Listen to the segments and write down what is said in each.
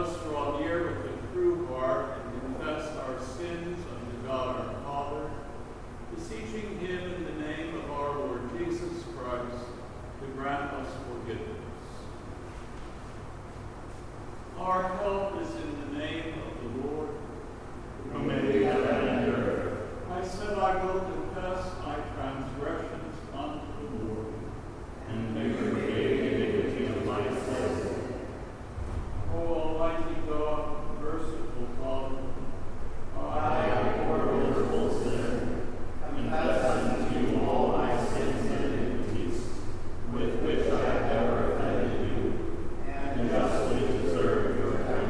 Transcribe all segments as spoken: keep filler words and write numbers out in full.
us draw near with a true heart and confess our sins unto God our Father, beseeching him in the name of our Lord Jesus Christ to grant us forgiveness. Our help is in the name of the Lord, who made heaven and earth. I said, I will confess my transgressions unto the Lord, and may forgive the iniquity of my sins. O Almighty God, merciful Father, I, a poor miserable sinner, confess unto you all my sins and iniquities, with which I have ever offended you, and justly deserve your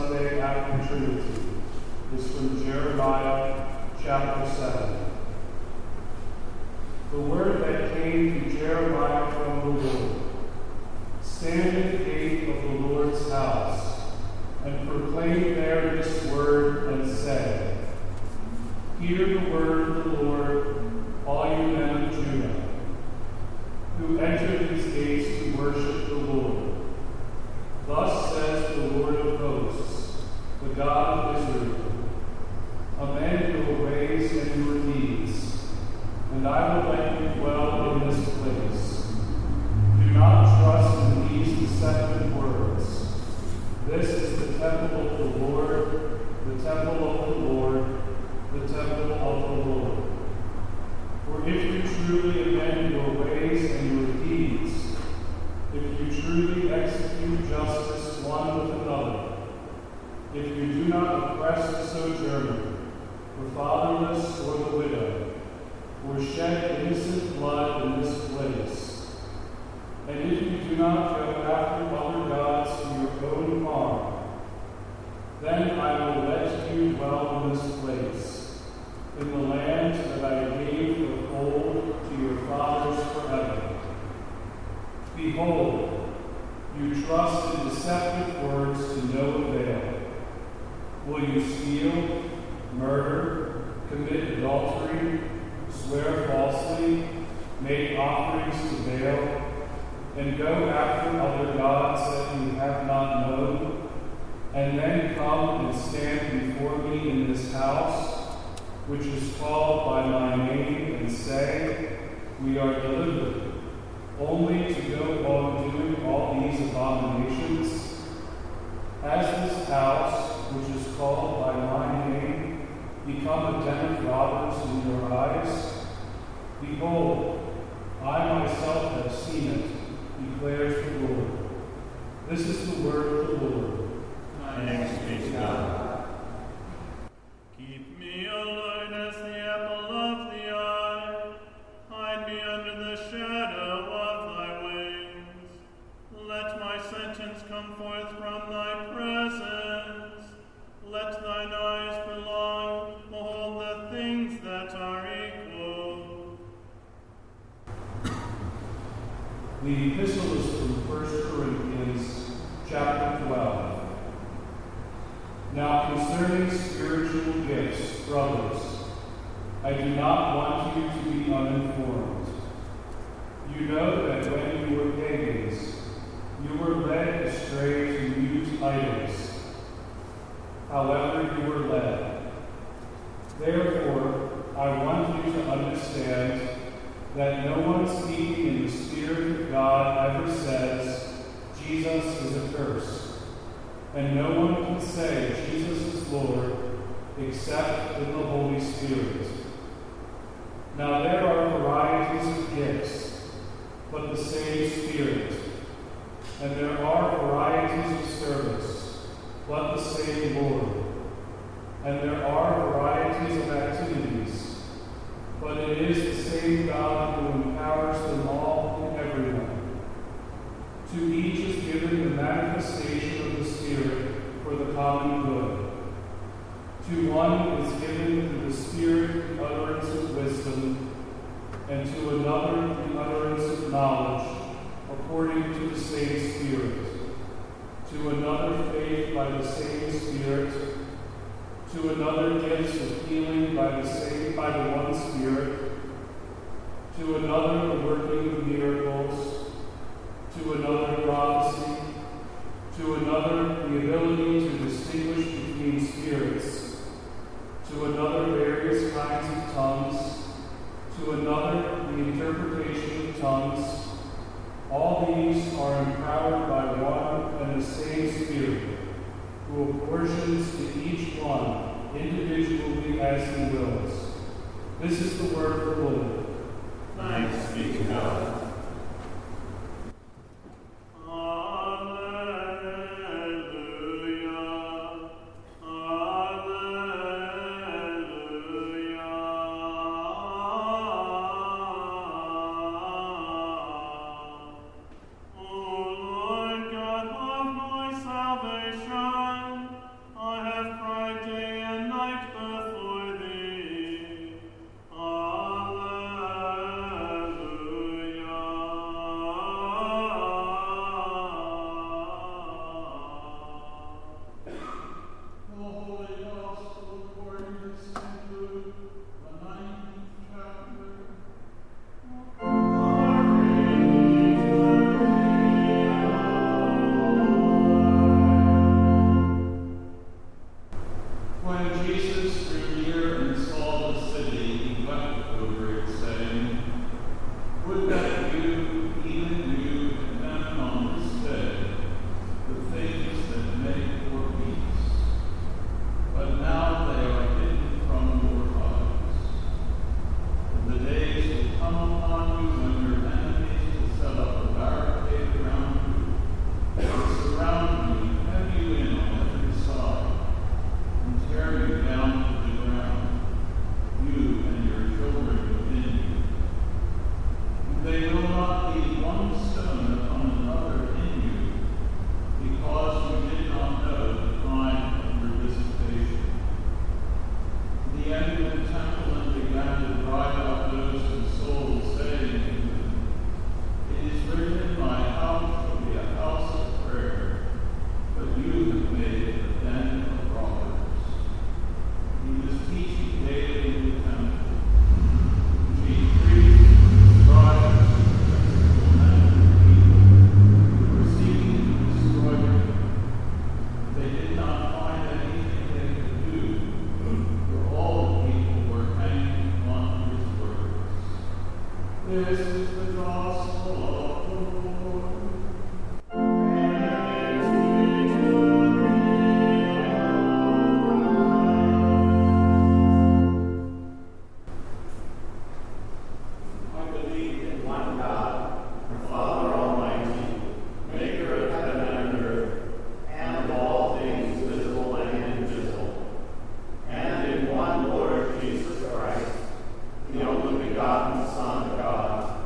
Sunday after Trinity is from Jeremiah chapter seven. The word that came to Jeremiah from the Lord: Stand at the gate of the Lord's house, and proclaim there this word, and say, Hear the word of the Lord, all you men of Judah, who enter these gates to worship the Lord. Thus says the Lord of hosts, the God of Israel, Amend your ways and your deeds, and I will let you dwell in this place. Do not trust in these deceptive words. This is the temple of the Lord, the temple of the Lord, the temple of the Lord. For if you truly amend your ways and your deeds, if you truly execute justice one with another, if you do not oppress the sojourner, the fatherless, or the widow, or shed innocent blood in this place, and if you do not go after other gods to your own harm, then I will let you dwell in this place, in the land that I gave of old to your fathers forever. Behold, you trust in deceptive words to no avail. Will you steal, murder, commit adultery, swear falsely, make offerings to Baal, and go after other gods that you have not known, and then come and stand before me in this house, which is called by my name, and say, We are delivered, only to go on doing all these abominations? Has this house, which is called by my name, become a den of robbers in your eyes? Behold, I myself have seen it, declares the Lord. This is the word of the Lord. Thanks be to God. Keep me alone as the apple of the eye. Hide me under the shadow of thy wings. Let my sentence come forth from thy presence. Let thine eyes belong, behold the things that are equal. The epistle is from First Corinthians chapter twelve. Now concerning spiritual gifts, brothers, I do not want you to be uninformed. You know that when you were pagans, you were led astray to mute idols. However you were led. Therefore, I want you to understand that no one speaking in the Spirit of God ever says, Jesus is accursed. And no one can say Jesus is Lord except in the Holy Spirit. Now there are varieties of gifts, but the same Spirit. And there are varieties of service, but the same Lord. And there are varieties of activities, but it is the same God who empowers them all and everyone. To each is given the manifestation of the Spirit for the common good. To one is given through the Spirit the utterance of wisdom, and to another the utterance of knowledge, according to the same Spirit. To another faith by the same Spirit. To another gifts of healing by the same by the one Spirit. To another the working of miracles. To another prophecy, to another the ability to distinguish between spirits, to another various kinds of tongues, to another the interpretation of tongues. All these are empowered by one and the same Spirit, who apportions to each one individually as he wills. This is the word of the Lord. Thanks be to God. This is the gospel of the Lord. I believe in one God, Father Almighty, maker of heaven and earth, and of all things visible and invisible, and in one Lord Jesus Christ, the only begotten Son of God,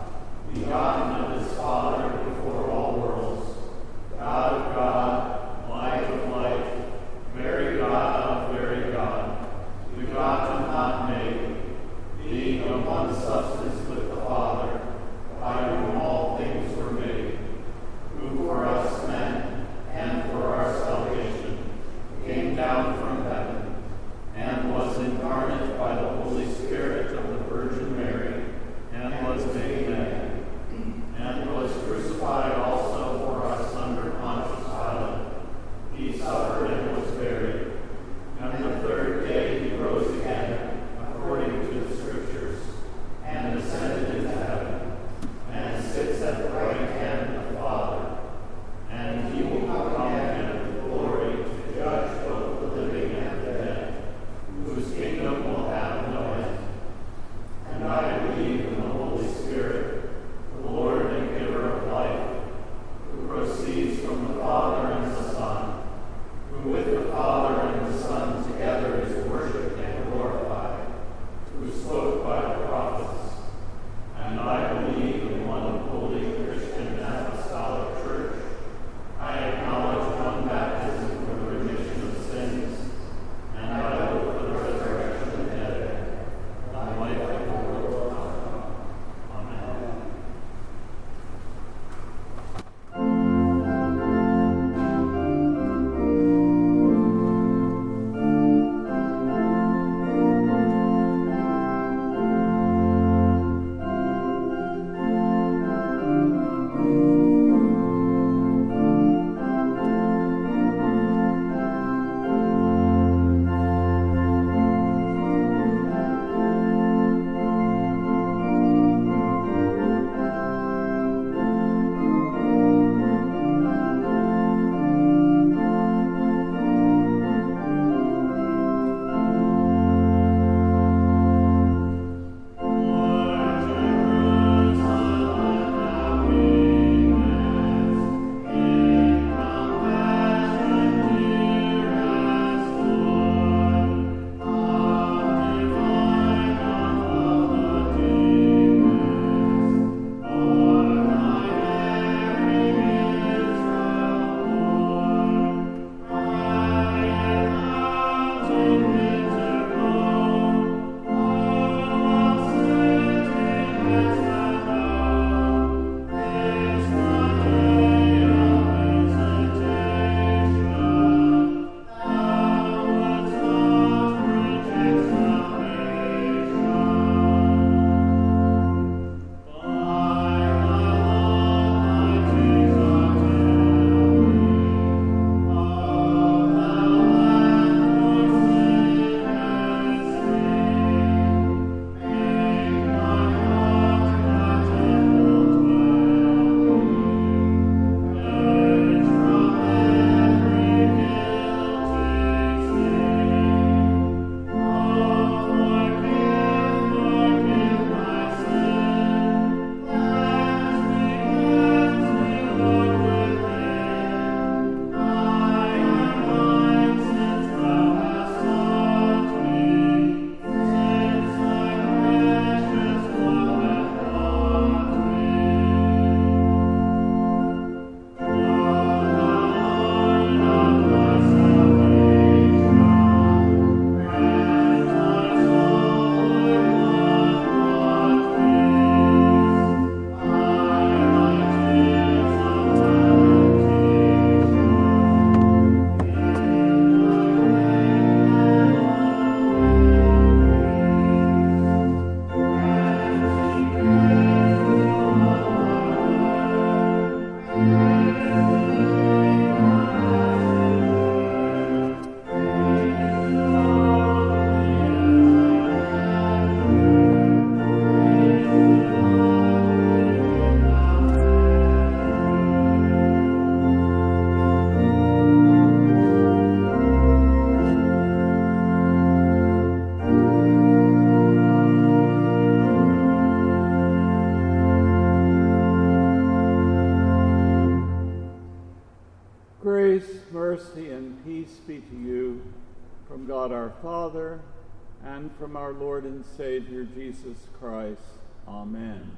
God our Father, and from our Lord and Savior Jesus Christ. Amen.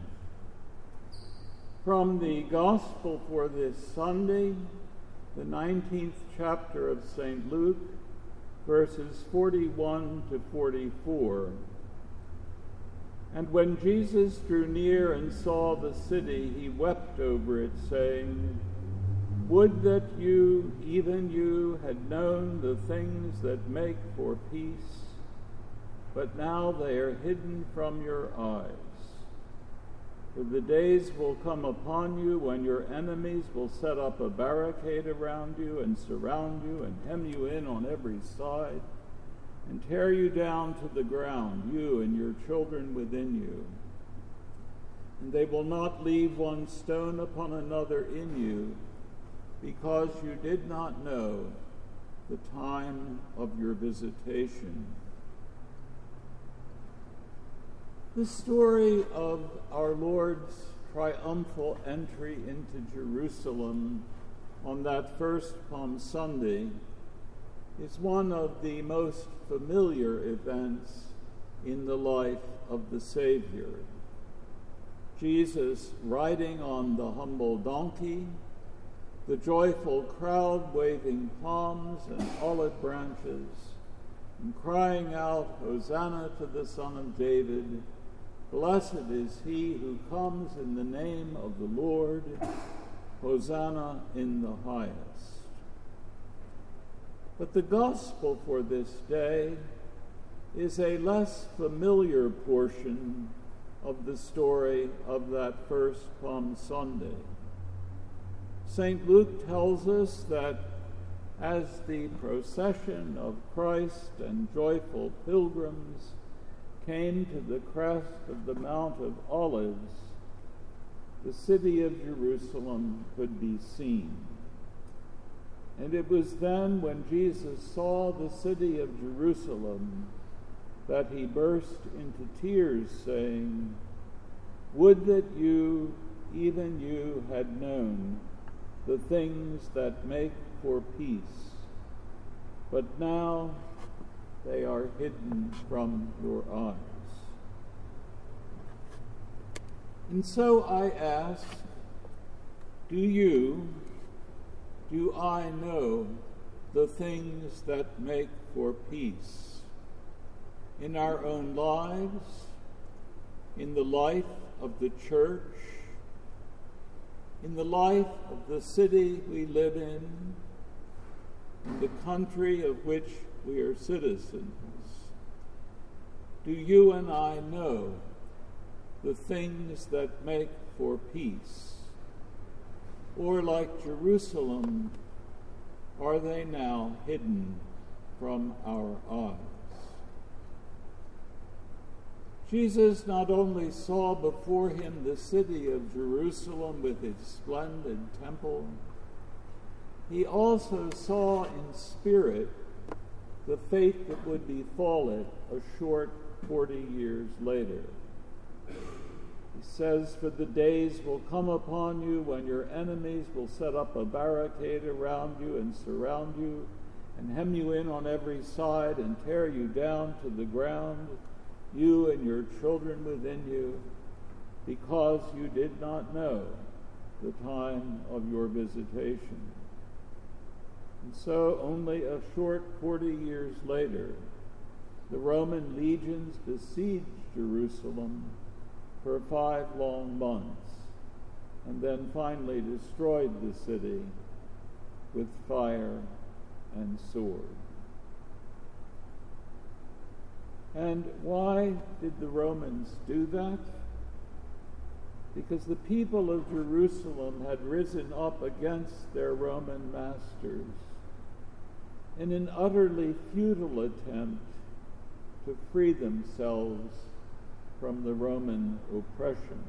From the Gospel for this Sunday, the nineteenth chapter of Saint Luke, verses forty-one to forty-four. And when Jesus drew near and saw the city, he wept over it, saying, "Would that you, even you, had known the things that make for peace, but now they are hidden from your eyes. For the days will come upon you when your enemies will set up a barricade around you and surround you and hem you in on every side and tear you down to the ground, you and your children within you. And they will not leave one stone upon another in you, because you did not know the time of your visitation." The story of our Lord's triumphal entry into Jerusalem on that first Palm Sunday is one of the most familiar events in the life of the Savior. Jesus riding on the humble donkey, the joyful crowd waving palms and olive branches, and crying out, "Hosanna to the Son of David! Blessed is he who comes in the name of the Lord! Hosanna in the highest." But the gospel for this day is a less familiar portion of the story of that first Palm Sunday. Saint Luke tells us that as the procession of Christ and joyful pilgrims came to the crest of the Mount of Olives, the city of Jerusalem could be seen. And it was then when Jesus saw the city of Jerusalem that he burst into tears, saying, "Would that you, even you, had known the things that make for peace, but now they are hidden from your eyes." And so I ask, do you, do I know the things that make for peace in our own lives, in the life of the church, in the life of the city we live in, in the country of which we are citizens? Do you and I know the things that make for peace? Or, like Jerusalem, are they now hidden from our eyes? Jesus not only saw before him the city of Jerusalem with its splendid temple, he also saw in spirit the fate that would befall it a short forty years later. He says, "For the days will come upon you when your enemies will set up a barricade around you and surround you and hem you in on every side and tear you down to the ground, you and your children within you, because you did not know the time of your visitation." And so, only a short forty years later, the Roman legions besieged Jerusalem for five long months, and then finally destroyed the city with fire and sword. And why did the Romans do that? Because the people of Jerusalem had risen up against their Roman masters in an utterly futile attempt to free themselves from the Roman oppression.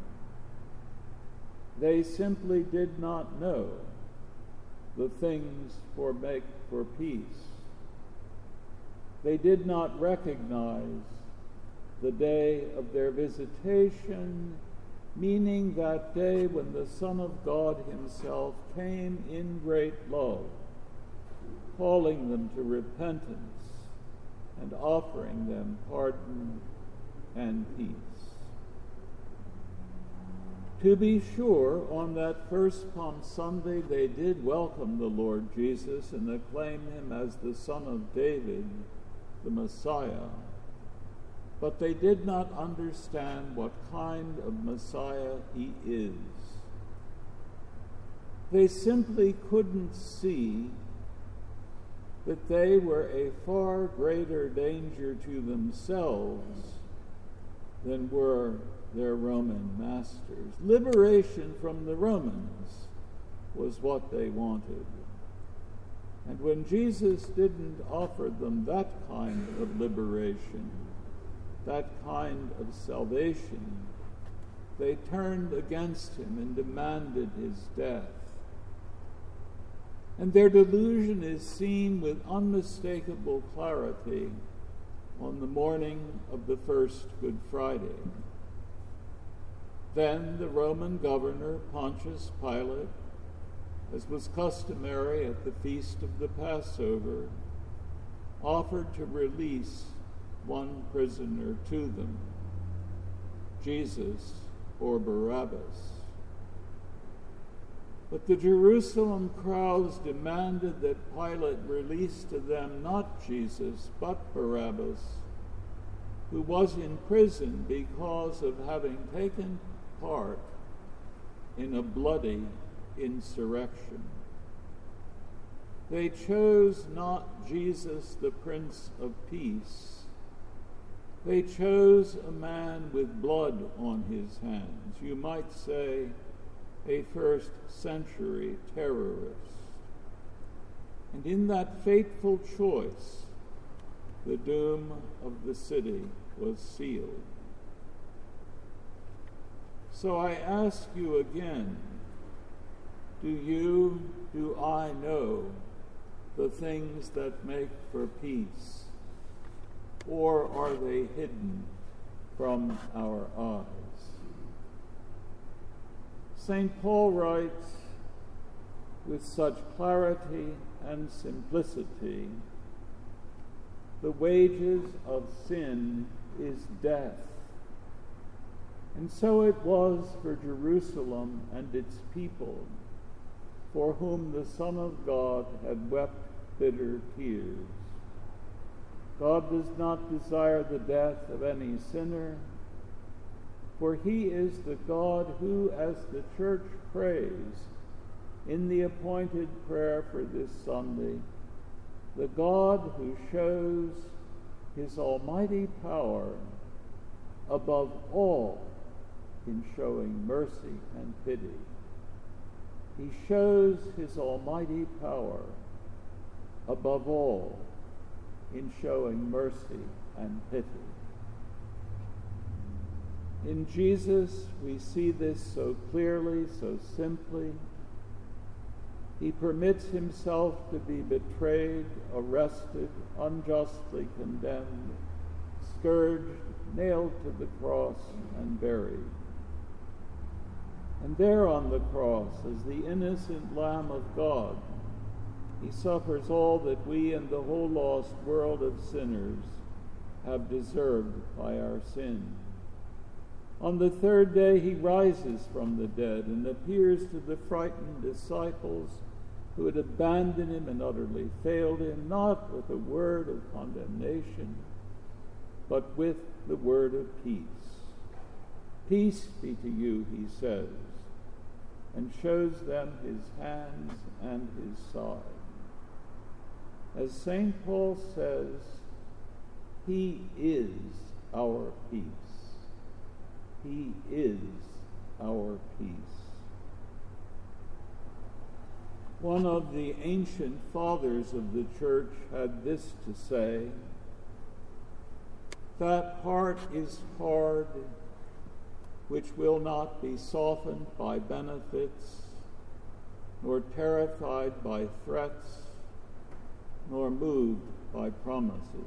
They simply did not know the things for make for peace. They did not recognize the day of their visitation, meaning that day when the Son of God himself came in great love, calling them to repentance and offering them pardon and peace. To be sure, on that first Palm Sunday, they did welcome the Lord Jesus and acclaim him as the Son of David, the Messiah. But they did not understand what kind of Messiah he is. They simply couldn't see that they were a far greater danger to themselves than were their Roman masters. Liberation from the Romans was what they wanted. And when Jesus didn't offer them that kind of liberation, that kind of salvation, they turned against him and demanded his death. And their delusion is seen with unmistakable clarity on the morning of the first Good Friday. Then the Roman governor, Pontius Pilate, as was customary at the feast of the Passover, offered to release one prisoner to them, Jesus or Barabbas. But the Jerusalem crowds demanded that Pilate release to them not Jesus, but Barabbas, who was in prison because of having taken part in a bloody insurrection. They chose not Jesus, the Prince of Peace. They chose a man with blood on his hands, you might say a first century terrorist. And in that fateful choice, the doom of the city was sealed. So I ask you again, do you, do I know the things that make for peace? Or are they hidden from our eyes? Saint Paul writes with such clarity and simplicity, the wages of sin is death. And so it was for Jerusalem and its people, for whom the Son of God had wept bitter tears. God does not desire the death of any sinner, for he is the God who, as the church prays in the appointed prayer for this Sunday, the God who shows his almighty power above all in showing mercy and pity. He shows his almighty power above all in showing mercy and pity. In Jesus, we see this so clearly, so simply. He permits himself to be betrayed, arrested, unjustly condemned, scourged, nailed to the cross, and buried. And there on the cross, as the innocent Lamb of God, he suffers all that we and the whole lost world of sinners have deserved by our sin. On the third day he rises from the dead and appears to the frightened disciples who had abandoned him and utterly failed him, not with a word of condemnation, but with the word of peace. Peace be to you, he says, and shows them his hands and his side. As Saint Paul says, he is our peace. He is our peace. One of the ancient fathers of the church had this to say: that heart is hard which will not be softened by benefits, nor terrified by threats, nor moved by promises.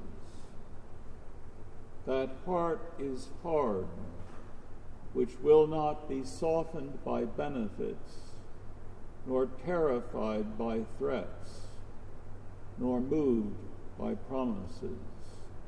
That heart is hard which will not be softened by benefits, nor terrified by threats, nor moved by promises.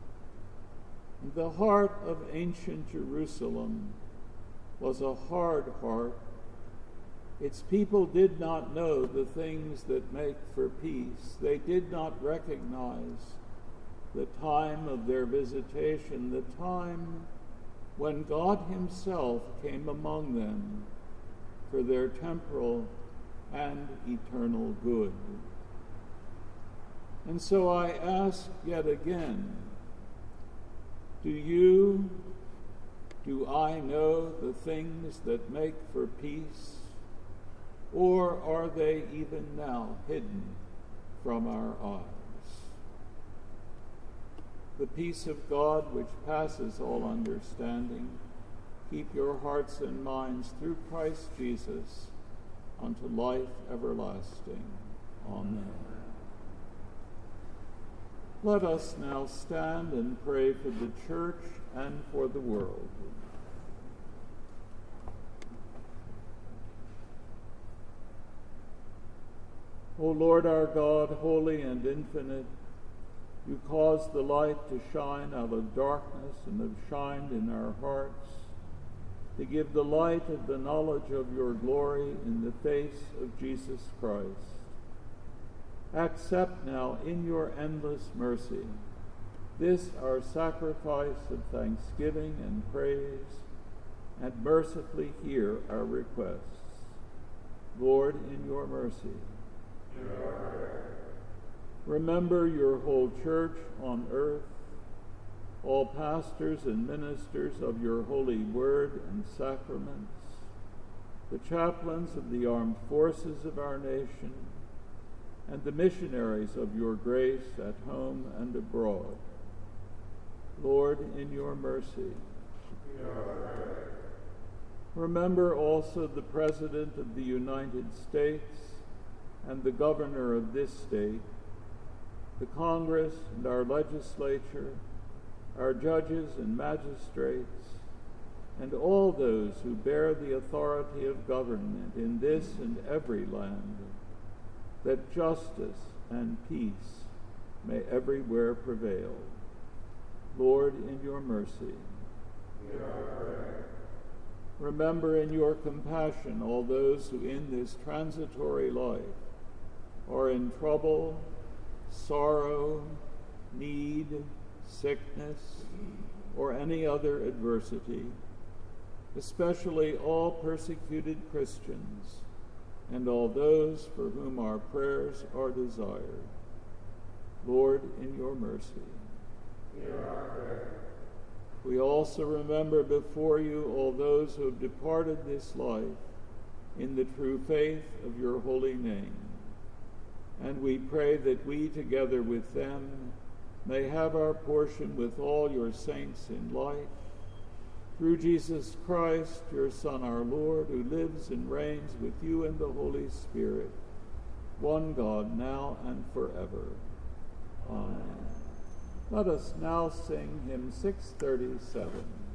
The heart of ancient Jerusalem was a hard heart. Its people did not know the things that make for peace. They did not recognize the time of their visitation, the time when God himself came among them for their temporal and eternal good. And so I ask yet again, do you, do I know the things that make for peace, or are they even now hidden from our eyes? The peace of God, which passes all understanding, keep your hearts and minds through Christ Jesus unto life everlasting. Amen. Let us now stand and pray for the church and for the world. O Lord our God, holy and infinite, you caused the light to shine out of darkness and have shined in our hearts, to give the light of the knowledge of your glory in the face of Jesus Christ. Accept now in your endless mercy this our sacrifice of thanksgiving and praise, and mercifully hear our requests. Lord, in your mercy. Remember your whole church on earth, all pastors and ministers of your holy word and sacraments, the chaplains of the armed forces of our nation, and the missionaries of your grace at home and abroad. Lord, in your mercy. Remember also the President of the United States and the governor of this state, the Congress and our legislature, our judges and magistrates, and all those who bear the authority of government in this and every land, that justice and peace may everywhere prevail. Lord, in your mercy. Remember in your compassion all those who in this transitory life are in trouble, sorrow, need, sickness, or any other adversity, especially all persecuted Christians and all those for whom our prayers are desired. Lord, in your mercy. Hear our prayer. We also remember before you all those who have departed this life in the true faith of your holy name. And we pray that we, together with them, may have our portion with all your saints in light, through Jesus Christ, your Son, our Lord, who lives and reigns with you in the Holy Spirit, one God, now and forever. Amen. Let us now sing hymn six thirty-seven.